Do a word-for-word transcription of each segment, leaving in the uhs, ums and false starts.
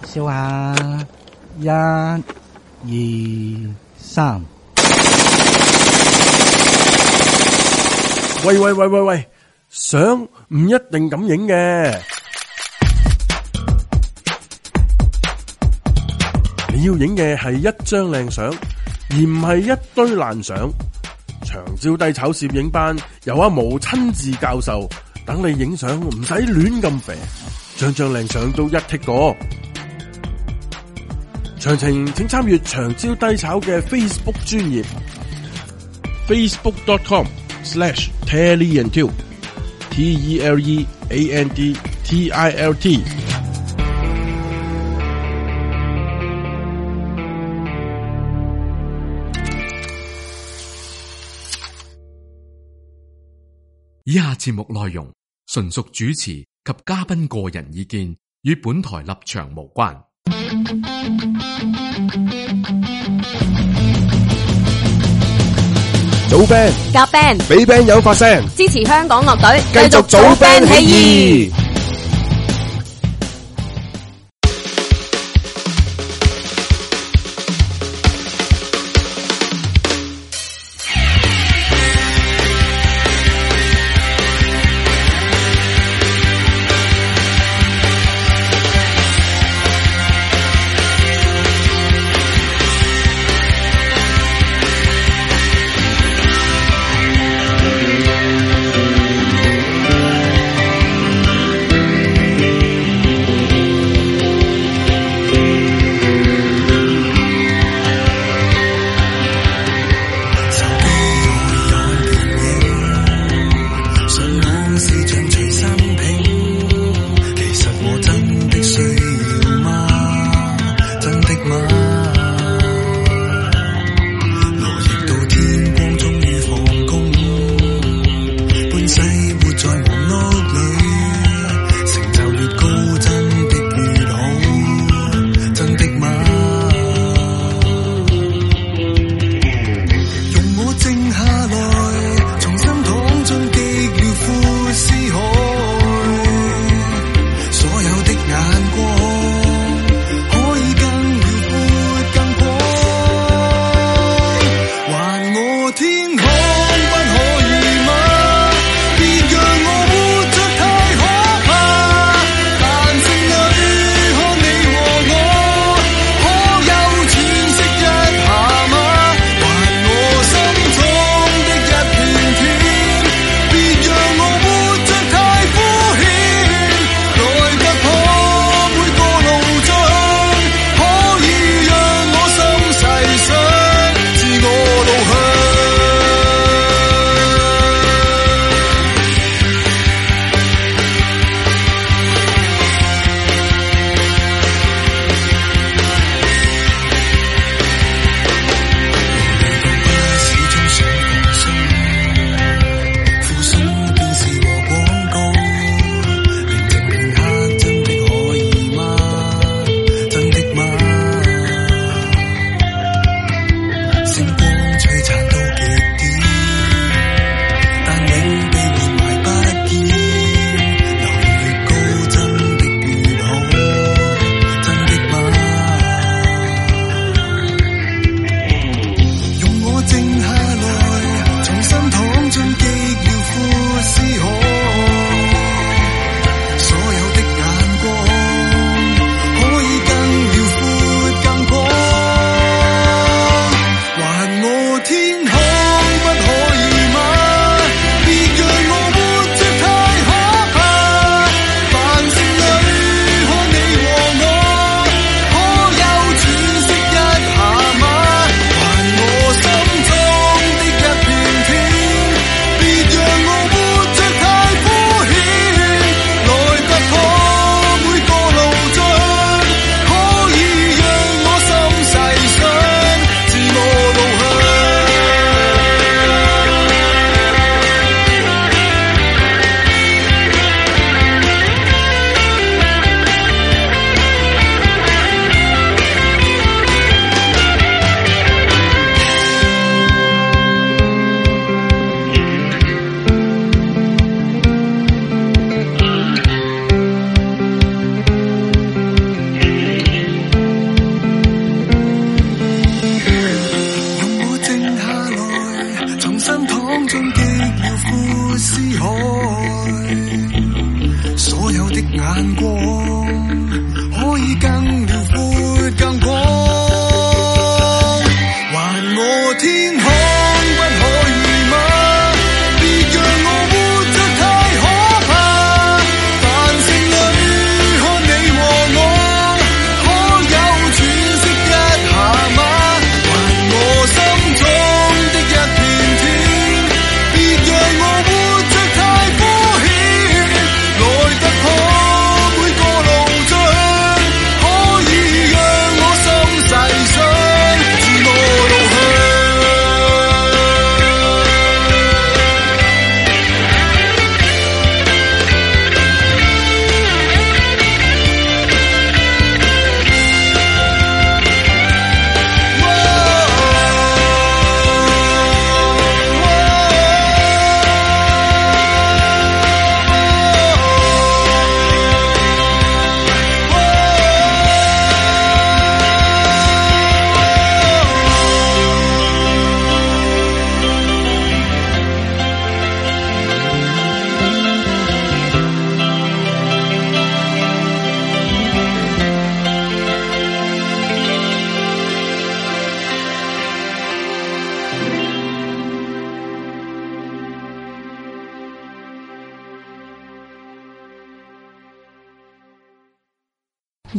笑下，一、二、三。 喂喂喂喂喂，相唔一定咁影嘅，你要影嘅係一張靚相，而唔係一堆爛相。長招低炒攝影班由阿毛親自教授，等你影相唔使亂咁肥，張張靚相都一剔過。詳情請參閱長招低炒嘅 Facebook 專頁 facebook dot com slash teleantilt T E L E A N D T I L T。 以下節目內容純屬主持及嘉賓個人意見，與本台立場無關。 組 band 夾 band 俾 band 友發聲， 支持香港樂隊， 繼續組 band 起義。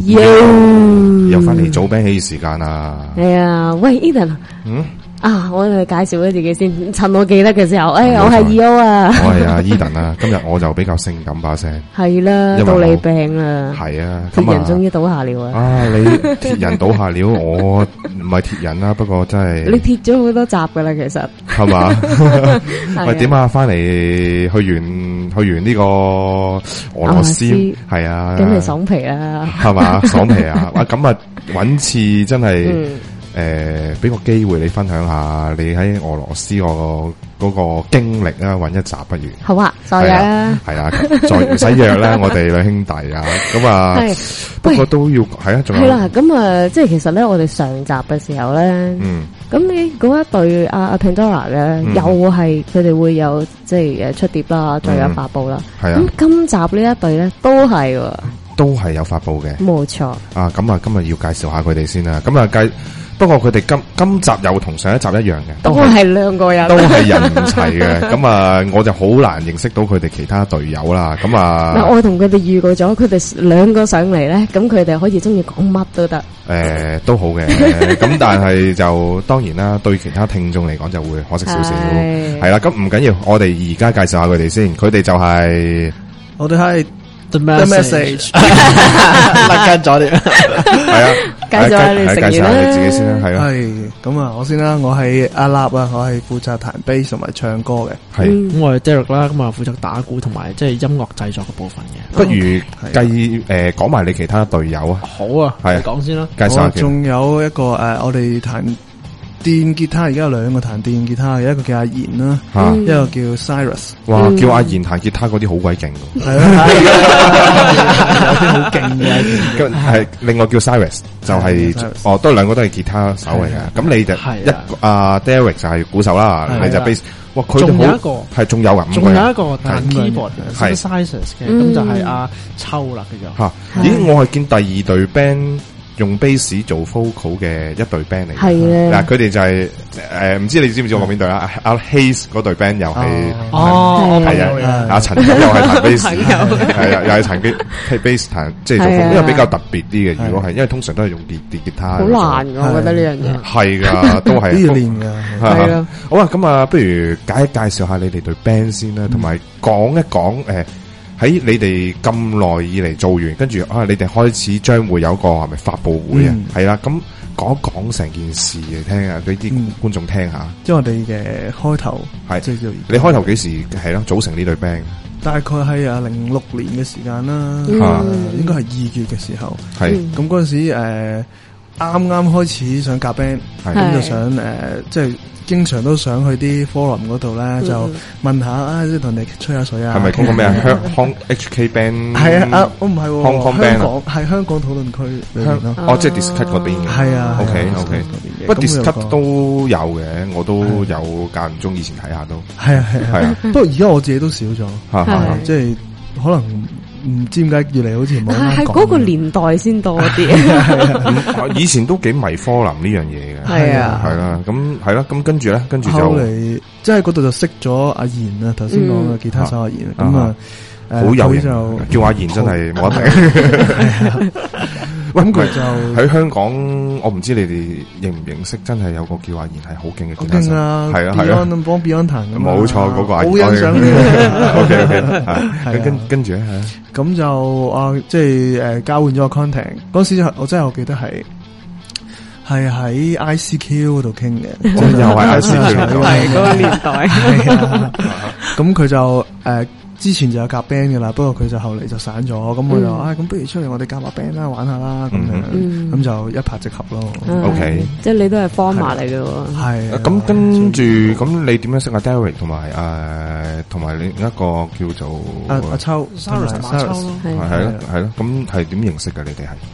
又又翻嚟早 band 起時間啊！ 係啊，喂 Eden，嗯啊，我哋介紹咗自己先，趁我記得嘅時候，誒，我係 E O 啊， 我係阿 Eden 啊，今日我就比較性感把聲， 係啦，到你病啦， 係啊， 鐵人終於倒下了啊！ 啊，你鐵人倒下了，我唔係鐵人啦，不過真係你鐵咗好多集噶啦，其實係嘛？喂，點啊？翻嚟去完去完呢個俄羅斯，係啊， 咁你爽皮啦， 係嘛？爽皮啊！哇，咁啊，搵次真係。誒，俾、呃、個機會你分享下你喺俄羅斯個嗰個經歷啊，搵一集不如？ 好啊，再約啦， 係啊，再唔使約啦，我哋兩兄弟啊，咁啊，不過都要係啊，仲有係啦， 咁啊，即係其實咧，我哋上集嘅時候咧，嗯，咁你嗰一對阿阿 Pandora 咧，又係佢哋會有即係誒出碟啦，再有發布啦，係啊，咁今集呢一對咧都係， 都係有發布嘅， 冇錯。 啊，咁啊，今日要介紹下佢哋先啦，咁啊介。不過佢哋今今集又同上一集一樣嘅， 都係兩個人， 都係人唔齊嘅。咁啊，我就好難認識到佢哋其他隊友啦。咁啊， 嗱，我同佢哋預告咗，佢哋兩個上嚟咧，咁佢哋可以中意講乜都得。 誒，都好嘅。咁但係就當然啦，對其他聽眾嚟講就會可惜少少。係啦，咁唔緊要，我哋而家介紹下佢哋先。佢哋就係我哋係 The Message，甩緊咗啲。 係啊。 介紹下你成員啦， 你自己先啦，係啊。 係咁啊，我先啦，我係阿立啊，我係負責彈 bass 同埋唱歌嘅。 係咁我係 Derek 啦，咁啊負責打鼓同埋即係音樂製作嘅部分嘅。 不如計誒講埋你其他隊友啊。 好啊，係講先啦。 介紹下。 仲有一個誒，我哋彈電吉他，而家有兩個彈電吉他嘅，一個叫阿賢啦，一個叫 Cyrus。 哇，叫阿賢彈吉他嗰啲好鬼勁㗎。 係啊，有啲好勁嘅。 係另外叫 Cyrus，就係哦，都兩個都係吉他手嚟嘅。咁你就一阿 Derek 就係鼓手啦，你就 bass。哇，佢仲有一個係仲有啊， 仲有一個彈 keyboard 嘅 synthesizers 嘅，咁就係阿秋啦，叫做。 吓，咦，我係見第二隊 band。用 bass 做 vocal 嘅一隊 band 嚟嘅，係嗱佢哋就係誒唔知你知唔知我邊隊啊？阿 Hayes 嗰隊 band 又係哦， 係啊，阿陳又係彈 bass，係啊，又係彈 bass 彈即係做 vocal，因為比較特別啲嘅。如果係因為通常都係用電電吉他， 好難㗎，我覺得呢樣嘢係㗎，都係要練㗎， 係啊。好啊，咁啊，不如介介紹下你哋隊 band 先啦，同埋講一講誒。喺你哋咁耐以嚟做完，跟住啊，你哋開始將會有個係咪發佈會啊？係啦、嗯，咁講一講成件事嚟聽下，俾啲觀眾聽下。 即係、嗯、我哋嘅開頭係，即係是你開頭幾時係咯組成呢隊 band？大概係啊零六年嘅時間啦，嗯呃、應該係二月嘅時候。係咁嗰陣時誒，啱啱開始想夾 band，咁就想誒、呃，即係。經常都想去啲 forum 嗰度咧，就問下啊，即係同你吹下水啊。 係咪嗰個咩啊？香 H K band 係啊，啊我唔係香港 band 係香港討論區香哦，即係 Discut 嗰邊嘅。係啊，OK OK。不過 Discut 都有嘅，我都有間唔中以前睇下都。 係啊係啊，不過而家我自己都少咗，即係可能。唔知點解越嚟好似冇咁講。 係嗰個年代先多啲。 以前都幾迷科林呢樣嘢嘅。 係啊， 係啦，咁係啦，咁跟住咧，跟住就後嚟即係嗰度就識咗阿賢啊，頭先講嘅吉他手阿賢，咁啊， 好有型，叫阿賢真係冇得頂。咁佢就喺香港，我唔知你哋認唔認識，真係有個叫阿賢係好勁嘅吉他手，係啊係啊， 幫 Beyond 彈嘅， 冇錯嗰個阿賢， 好欣賞嘅。 OK OK，跟跟住咧， 咁就啊，即係誒交換咗個 contact。嗰時我真係我記得係係喺 I C Q 嗰度傾嘅，即係又係 I C Q， 係嗰個年代。 咁佢就誒。之前就有夾 band 嘅啦，不過佢就後嚟就散咗，咁我就啊，咁不如出嚟我哋夾下 band 啦，玩下啦，咁樣，咁就一拍即合咯。 OK， 即係你都係 former 嚟嘅喎。 係。咁跟住，咁你點樣識阿 Derek 同埋誒，同埋另一個叫做阿阿秋 ，Cyrus 馬秋咯。 係咯係咯，咁係點認識嘅？你哋係？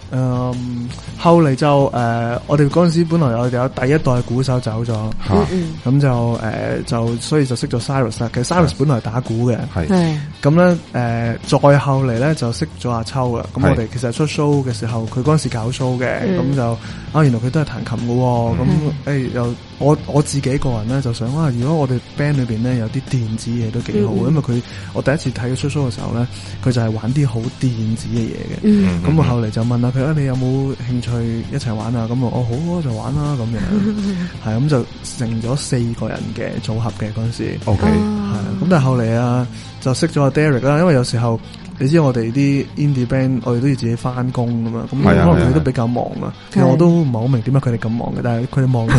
嗯，後嚟就誒、呃，我哋嗰陣時本來我哋有第一代鼓手走咗，咁、嗯、就誒、呃、就所以就識咗 Cyrus 啦。其實 Cyrus 本來係打鼓嘅，係咁咧誒，再後嚟咧就識咗阿秋啦。咁我哋其實出 show 嘅時候，佢嗰陣時搞 show 嘅，咁、嗯、就啊原來佢都係彈琴嘅，咁誒、嗯欸、又我我自己個人咧就想啊，如果我哋 band 裏邊咧有啲電子嘢都幾好、嗯，因為佢我第一次睇佢出 show 嘅時候咧，佢就係玩啲好電子嘅嘢嘅，咁、嗯、我後嚟就問下佢。你有冇興趣一齊玩啊？咁我哦好，就玩啦咁樣，係咁就成咗四個人嘅組合嘅嗰陣時。O K，係咁，但係後嚟啊，就識咗阿 Derek 啦。因為有時候你知我哋啲 indie band，我哋都要自己翻工噶嘛，咁可能佢都比較忙啊。其實我都唔係好明點解佢哋咁忙嘅，但係佢哋忙到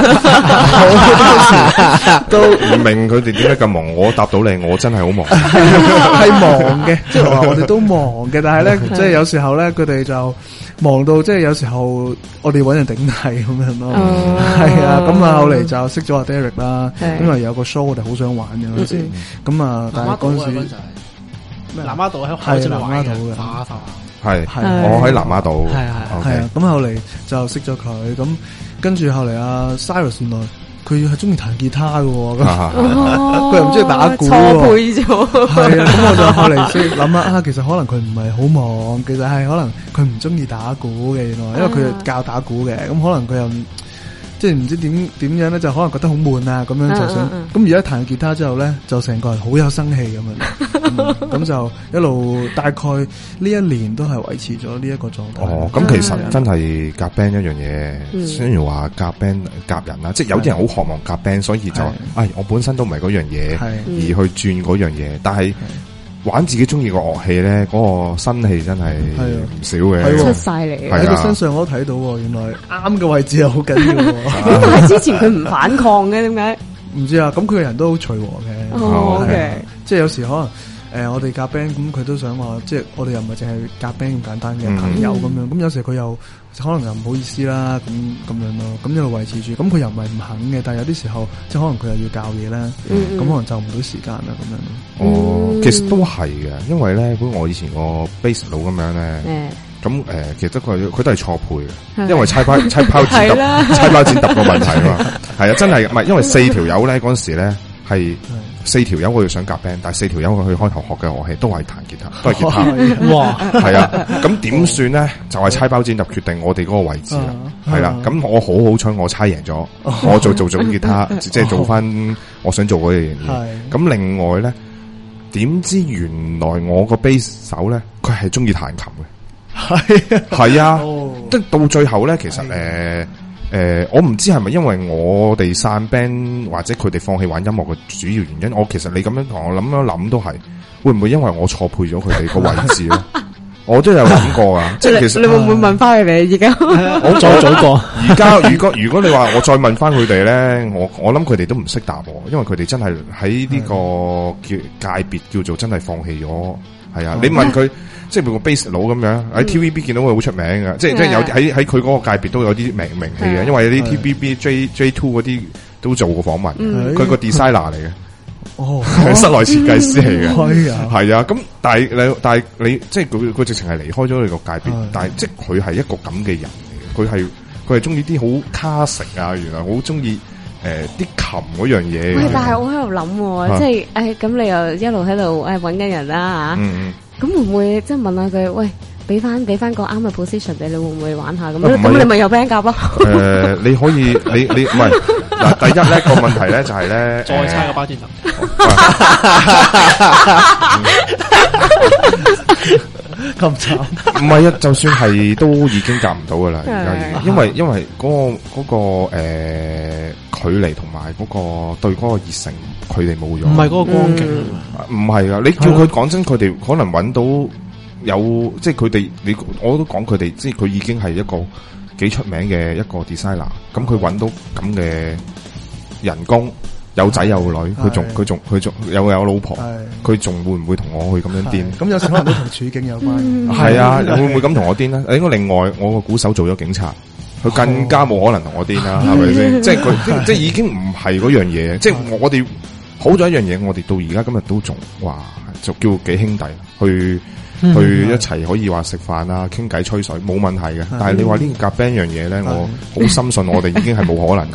就都唔明佢哋點解咁忙。我答到你，我真係好忙， 係忙嘅，即係話我哋都忙嘅，但係咧，即係有時候咧，佢哋就。忙到即係有時候我哋搵人頂替咁樣咯，係啊，咁啊後嚟就識咗阿 Derek 啦，因為有個 show 我哋好想玩嘅嗰陣時，咁啊但係嗰陣時南丫島喺海上玩嘅， 係係我喺南丫島， 係係係啊，咁後嚟就識咗佢，咁跟住後嚟阿 Cyrus 原來。佢係中意彈吉他嘅，佢、哦、又唔中意打鼓，錯配咗。 係啊，咁我就後嚟先諗下啊，其實可能佢唔係好忙，其實係可能佢唔中意打鼓嘅，原來，因為佢教打鼓嘅，咁可能佢又即係唔知點點樣咧，就可能覺得好悶啊，咁樣就想。咁而家彈吉他之後咧，就成個人好有生氣咁樣，咁、嗯、就一路大概呢一年都係維持咗呢一個狀態。 哦，咁其實真係夾 band 一樣嘢，雖然話夾 band 夾人啦，即係有啲人好渴望夾 band，所以就，唉，我本身都唔係嗰樣嘢，而去轉嗰樣嘢，但係。玩自己中意個樂器咧，嗰、那個新氣真係唔少嘅， 出晒嚟。 喺佢身上我都睇到，原來啱嘅位置係好緊要。 點解之前佢唔反抗嘅？點解？ 唔知啊，咁佢個人都好隨和嘅。 哦 ，OK， 即係有時可能。誒、呃，我哋夾 band 咁，佢都想話，即係我哋又唔係淨係夾 band 咁簡單嘅朋友咁、嗯、樣。咁有時佢又可能又唔好意思啦，咁咁樣咯。咁一路維持住，咁佢又唔係唔肯嘅，但係有啲時候，即係可能佢又要教嘢啦，咁、嗯、可能就唔到時間啦，咁樣。 哦，嗯、其實都係嘅，因為咧，本我以前個 bass 佬咁樣咧，咁、嗯、誒、呃，其實佢佢都係錯配嘅，因為猜包猜包剪揼，猜包剪揼個問題啊嘛，係啊，真係唔係，因為四條友咧嗰陣時咧係。四條友我要想夾 band，但係四條友佢去開頭學嘅樂器都係彈吉他，都係吉他。哇，係啊，咁點算咧？就係、是、猜包剪揼決定我哋嗰個位置啦。係、啊、啦，咁、啊、我好好彩，我猜贏咗、啊，我做做咗吉他，啊、即係做翻我想做嗰樣嘢。咁另外咧，點知原來我個 bass 手咧，佢係中意彈琴嘅。係係啊，即係、啊哦、到最後咧，其實誒。誒、呃，我唔知係咪因為我哋散 band 或者佢哋放棄玩音樂嘅主要原因。我其實你咁樣同我諗一諗都係，會唔會因為我錯配咗佢哋個位置咧？我都有諗過啊，即係其實你會唔會問翻佢哋而家？ 我再早過。 而家如果如果你話我再問翻佢哋咧，我我諗佢哋都唔識答我，因為佢哋真係喺呢個叫界別叫做真係放棄咗。係啊，你問佢。即係個 bass 佬咁樣喺 T V B 見到佢好出名嘅、嗯，即係即係有喺喺佢嗰個界別都有啲名名氣嘅，因為有啲 T V B J J Two 嗰啲都做過訪問，佢、嗯、個 designer 嚟嘅，哦，室內設計師嚟嘅，係啊，係啊，咁但係你但係你即係佢佢直情係離開咗你個界別，但係即係佢係一個咁嘅人嚟嘅，佢係佢係中意啲好 classic 啊，原來好中意誒啲琴嗰樣嘢。 喂，但係我喺度諗，即係誒咁你又一路喺度誒搵緊人啦吓。嗯咁會唔會即係問下佢？喂，俾翻俾翻個啱嘅 position 你，你會唔會玩下咁？咁、啊、你咪有 band 夾咯？ 誒、呃，你可以，你你唔係嗱，第一咧個問題咧就係、是、咧， 再猜個包剪揼。咁慘？ 唔係啊，就算係都已經夾唔到噶啦，而家已經，因為因為嗰、那個嗰、那個誒、呃、距離同埋嗰個對嗰個熱誠。佢哋冇咗， 唔係嗰個光景， 唔係噶。你叫佢講真，佢哋可能揾到有，即係佢哋，你我都講佢哋，即係佢已經係一個幾出名嘅一個 designer。咁佢揾到咁嘅人工，有仔有女，佢仲佢仲佢仲有有老婆，佢仲會唔會同我去咁樣癲？ 咁有時可能都同處境有關。 係啊，會唔會咁同我癲咧？應該另外，我個鼓手做咗警察。佢更加冇可能同我癲啦，係咪先？即係佢，即係已經唔係嗰樣嘢。即係我哋好咗一樣嘢，我哋到而家今日都仲話就叫幾兄弟去去一齊可以話食飯啊、傾偈吹水冇問題嘅。但係你話呢個夾 band 樣嘢咧，我好深信我哋已經係冇可能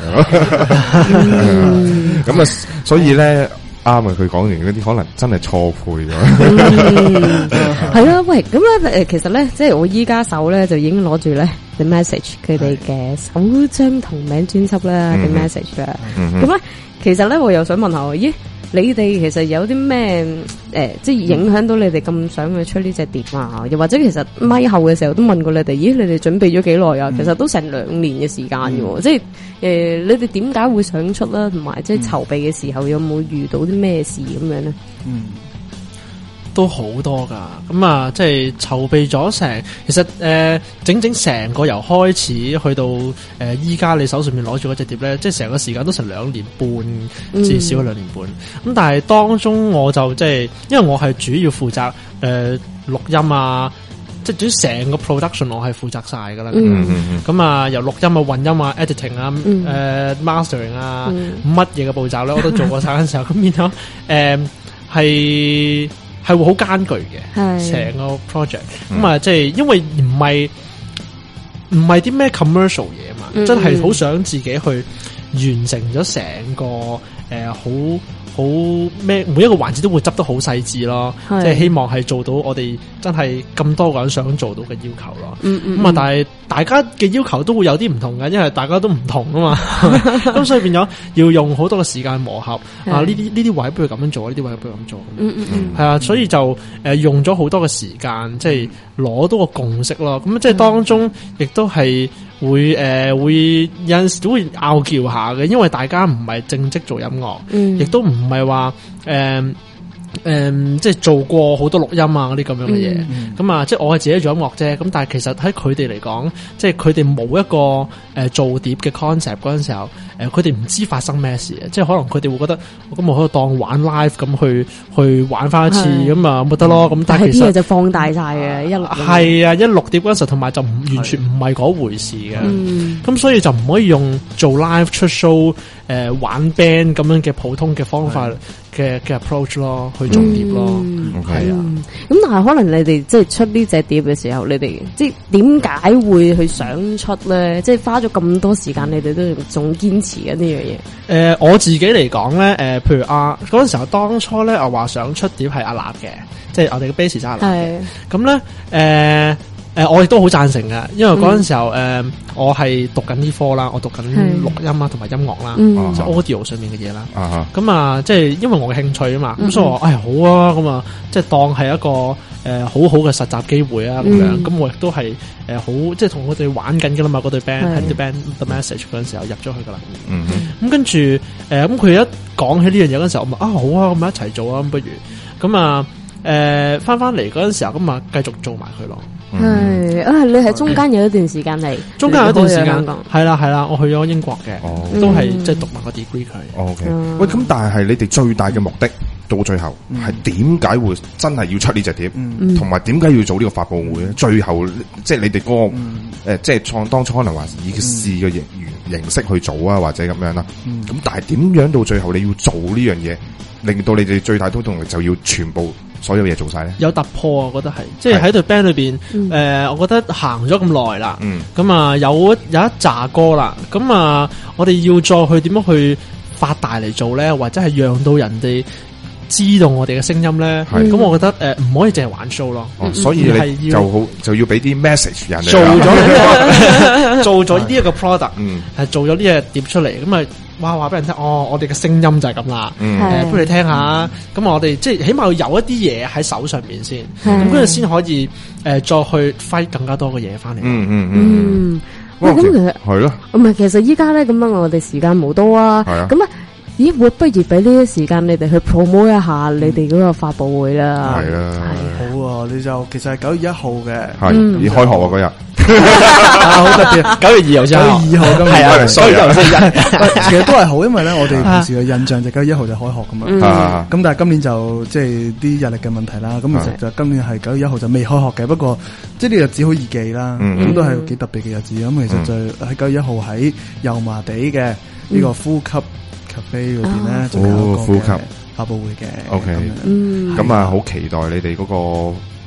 嘅。咁啊，所以咧。啱啊！佢講完嗰啲可能真係錯配咗， 係啦。喂，咁咧誒，其實咧，即係我依家手咧就已經攞住咧 The Message 佢哋嘅首張同名專輯啦 The Message 啦。咁咧，其實咧我又想問下，咦，你哋其實有啲咩誒，即係影響到你哋咁想去出呢隻碟啊？又或者其實咪後嘅時候都問過你哋，咦，你哋準備咗幾耐啊？其實都成兩年嘅時間嘅喎，即係。誒、呃，你哋點解會想出啦？同埋即係籌備嘅時候有冇遇到啲咩事咁樣咧？ 嗯，都好多噶。咁啊，即係籌備咗成，其實誒、呃，整整成個由開始去到誒，依、呃、家你手上面攞住嗰隻碟咧，即係成個時間都成兩年半，至少兩年半。咁、嗯、但係當中我就即係，因為我係主要負責誒錄、呃、音啊。即係總之成個 production 我係負責晒噶啦，咁、嗯、啊由錄音啊、混音啊、editing 啊、誒、嗯呃、mastering 啊，乜嘢嘅步驟咧我都做過晒嘅時候，咁變咗誒係係會好艱巨嘅成個 project，咁、嗯、啊即係因為唔係唔係啲咩 commercial 嘢嘛，嗯、真係好想自己去完成咗成個誒好。呃好咩？每一個環節都會執得好細緻咯，即係希望係做到我哋真係咁多個人想做到嘅要求咯。咁、嗯、啊、嗯嗯，但係大家嘅要求都會有啲唔同嘅，因為大家都唔同啊嘛。咁所以變咗要用好多嘅時間磨合啊！呢啲呢啲位不如咁樣做，呢啲位不如咁做。嗯嗯嗯，係啊，所以就誒、呃、用咗好多嘅時間，即係攞到個共識咯。咁即係當中亦都係。會誒、呃、會有陣時都會拗撬下嘅，因為大家唔係正職做音樂，亦、嗯、都唔係話誒誒即係做過好多錄音啊嗰啲咁樣嘅嘢。咁、嗯、啊，即係我係自己做音樂啫。咁但係其實喺佢哋嚟講，即係佢哋冇一個誒、呃、做碟嘅 concept 嗰陣時候，誒佢哋唔知發生咩事嘅，即係可能佢哋會覺得咁我可以當玩 live 咁去去玩翻一次咁啊，咪得咯。咁但係其實啲嘢就放大晒嘅，一錄係啊，一錄碟嗰陣時同埋就唔完全唔係嗰回事嘅。咁、嗯、所以就唔可以用做 live 出 show 誒、呃、玩 band 咁樣嘅普通嘅方法嘅嘅 approach 咯，去做碟咯。係、嗯、啊。 咁、嗯、但係可能你哋即係出呢隻碟嘅時候，你哋即係點解會去想出咧？即係花咗咁多時間，你哋都仲堅持緊呢樣嘢。誒、 呃，我自己嚟講咧，誒、呃，譬如啊，嗰陣時候當初咧，我話想出碟係阿立嘅，即係我哋嘅 bass 就阿立嘅。咁咧，誒。呃誒、呃，我亦都好贊成嘅，因為嗰陣時候，誒、嗯呃，我係讀緊呢科啦，我讀緊錄音啊，同埋音樂啦，即、嗯、係 audio 上面嘅嘢啦。咁啊，啊，即係因為我嘅興趣啊嘛，咁、嗯、所以我，哎好啊，咁啊，即係當係一個誒、呃、好好嘅實習機會啊，咁、嗯、樣，咁我亦都係誒、呃、好，即係同我哋玩緊噶啦嘛，嗰隊 band 喺啲 band The Message 嗰陣時候入咗去噶啦。嗯咁跟住，誒、呃，咁佢一講起呢樣嘢嗰陣時候，我咪啊好啊，咁咪一齊做啊，咁不如，咁啊，誒翻翻嚟嗰陣時候，咁啊繼續做埋佢咯。係、 嗯、啊！你喺中間有一段時間嚟， 中間有一段時間係啦係啦，我去咗英國嘅、哦，都係即係讀埋個 degree 佢。O K， 喂，咁但係你哋最大嘅目的到最後係點解會真係要出呢隻碟，同埋點解要做呢個發布會咧、嗯？最後即係你哋嗰、那個誒、嗯呃，即係創當初可能話以試嘅形形式去做啊，或者咁樣啦。咁、嗯、但係點樣到最後你要做呢樣嘢，令到你哋最大推動力就要全部。所有嘢做晒咧， 有突破啊！我覺得係，即係喺隊 band 裏邊，誒、嗯呃，我覺得行咗咁耐啦，咁、嗯、啊有有一紮歌啦，咁啊，我哋要再去點樣去發大嚟做咧，或者係讓到人哋知道我哋嘅聲音咧，咁、嗯、我覺得誒唔、呃、可以淨係玩 show 咯、 哦，所以你就好就要俾啲 message 人哋做咗做咗呢一個 product，係、嗯、做咗呢隻碟出嚟，咁啊。哇！話俾人聽，哦，我哋嘅聲音就係咁啦。嗯，誒，不如你聽下。咁、嗯、我哋即係起碼要有一啲嘢喺手上面先，咁跟住先可以誒、呃、再去 fight 更加多嘅嘢翻嚟。嗯嗯嗯。喂、嗯，咁、嗯、其實係咯。唔係，其實依家咧咁樣，我哋時間冇多啊。係啊。咁啊，咦？會不如俾呢啲時間你哋去 promote 一下你哋嗰個發佈會啦。係啊。 係好啊！你就其實係九月一號嘅， 係已開學啊嗰日。 好特別，九月二號先，九月二號咁係啊，所以就四日， 其實都係好，因為咧我哋平時嘅印象就九月一號就開學咁嘛，咁、嗯、但係今年就即係啲日曆嘅問題啦，咁其實就今年係九月一號就未開學嘅，不過即係呢個日子好易記啦，咁、嗯、都係幾特別嘅日子，咁、嗯、其實就喺九月一號喺油麻地嘅呢個呼吸 cafe 裏邊咧，就有一個嘅發佈會嘅。 OK，咁啊好期待你哋嗰個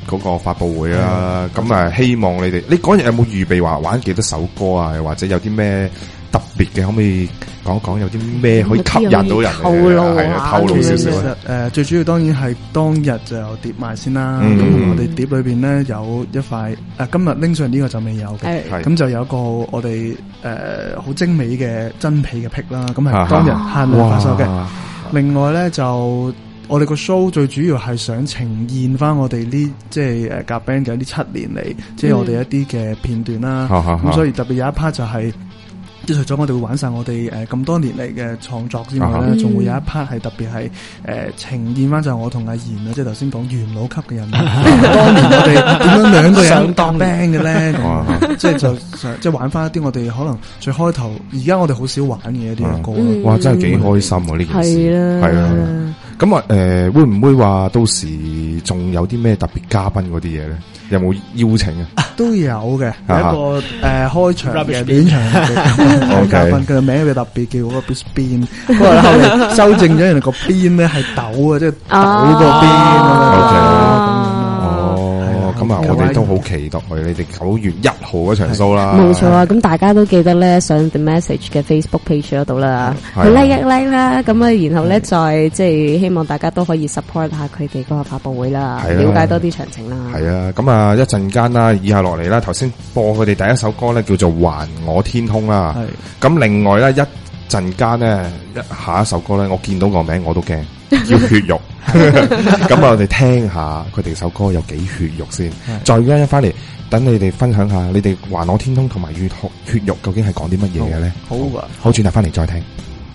嗰個發佈會啦。咁啊，希望你哋，你嗰日有冇預備話玩幾多首歌啊？或者有啲咩特別嘅，可唔可以講講有啲咩可以吸引到人嚟？ 透露係啊，透露少少。 其實誒，最主要當然係當日就有碟賣先啦。咁、嗯、我哋碟裏邊咧有一塊誒，今日拎上呢個就未有嘅。咁就有一個我哋誒好精美嘅真皮嘅 pick 啦。咁係當日限量發售嘅。另外咧就。我哋個 show 最主要係想呈現翻我哋呢即係誒夾 band 嘅呢七年嚟，嗯、即係我哋一啲嘅片段啦。咁、嗯、所以特別有一 part 就係、是，即係除咗我哋會玩晒我哋誒咁多年嚟嘅創作之外咧，仲、嗯、會有一 part 係特別係誒呈現翻就係我同阿賢啊，即係頭先講元老級嘅人，當年我哋點樣兩個人夾 band 嘅咧，即係就即係玩翻一啲我哋可能最開頭，而家我哋好少玩嘅一啲嘅歌、嗯。 哇，真係幾開心啊！呢件事係啦， 係啊。咁啊，誒、呃，會唔會話到時仲有啲咩特別嘉賓嗰啲嘢咧？有冇邀請啊？ 都有嘅，有一個誒、呃、開場嘅暖場嘅嘉賓，佢嘅名佢特別叫嗰個 Bean， 不過後嚟修正咗，人哋個 Bean 咧係豆啊，即係豆個 Bean 咁啊，我哋都好期待佢，你哋九月一號嗰場 show 啦。 冇錯啊，咁大家都記得咧上 The Message 嘅 Facebook page 嗰度啦，去 like 一 like 啦，咁啊，然後咧再即係希望大家都可以 support 下佢哋嗰個發佈會啦，了解多啲詳情啦。 係啊，咁啊一陣間啦，以下落嚟啦，頭先播佢哋第一首歌咧叫做《還我天空》啦。係。咁另外咧一陣間咧一下一首歌咧，我見到個名我都驚，叫血肉。咁我哋聽下佢哋首歌有幾血肉先，再一一翻嚟等你哋分享下你哋還我天空同埋血血肉究竟係講啲乜嘢嘅咧？ 好啊， 好，轉頭翻嚟再聽。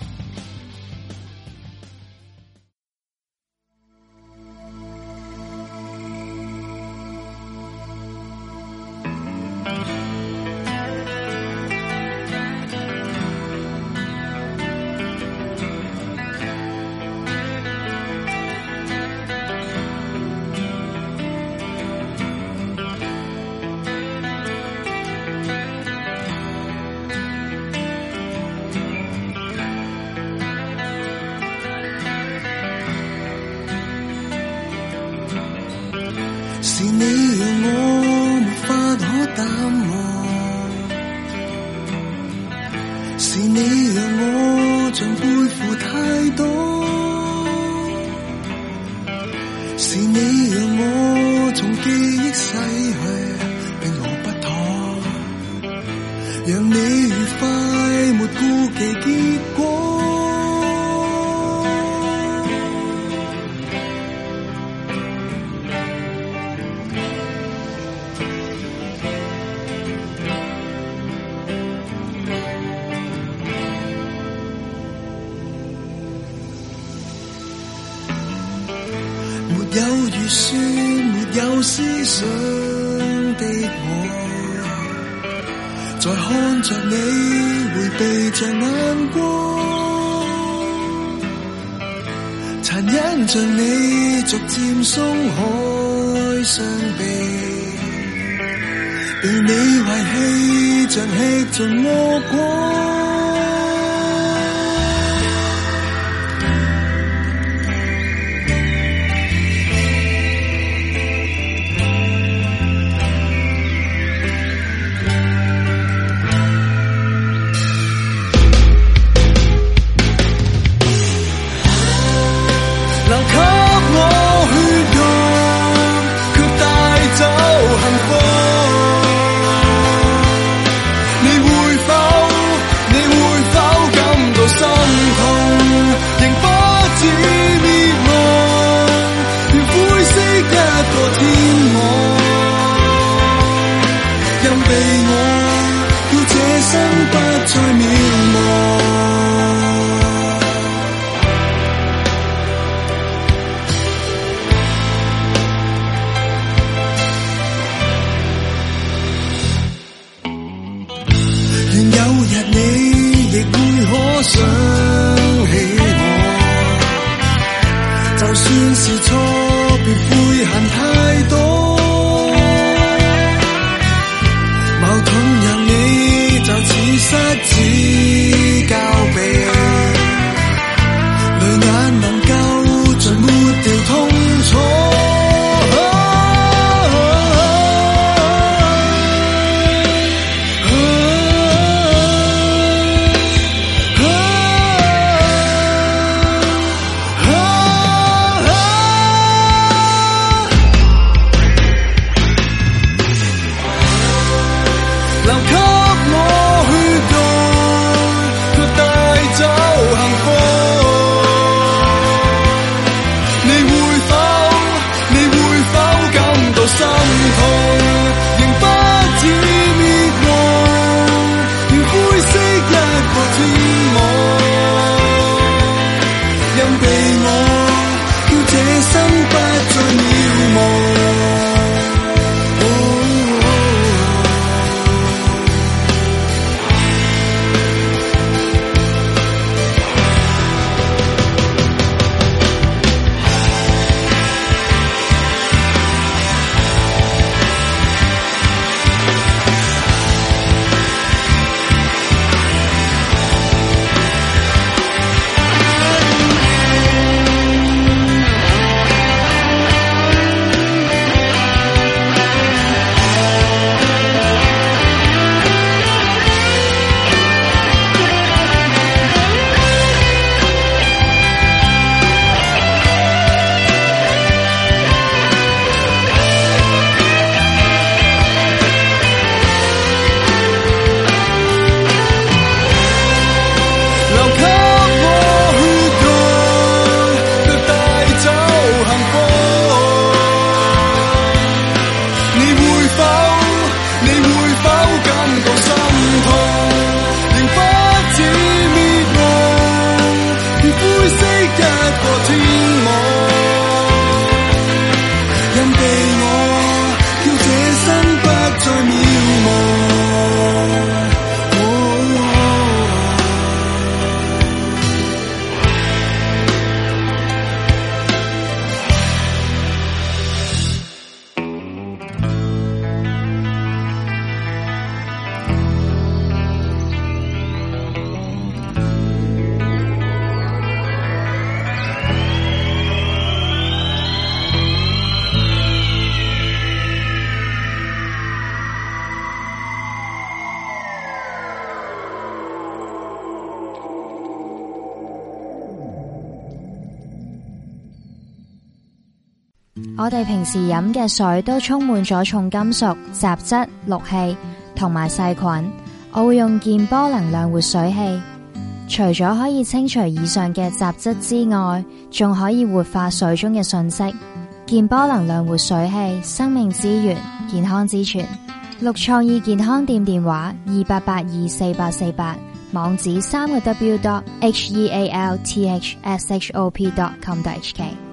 是你讓我沒法可淡忘，是你讓我像背負太多，是你讓我從記憶逝去，令我不妥，讓你愉快沒顧忌結果。沒有預算，沒有思想的我，在看着你迴避着眼光，殘忍像你逐漸鬆開雙臂，被你遺棄像吃盡惡果。 我哋平時飲嘅水都充滿咗重金屬、雜質、氯氣同埋細菌。我會用健波能量活水器，除咗可以清除以上嘅雜質之外，仲可以活化水中嘅訊息。健波能量活水器，生命之源，健康之泉。綠創意健康店電話二八八二四八四八，網址三個 w dot h e a l t h s h o p dot com dot h k。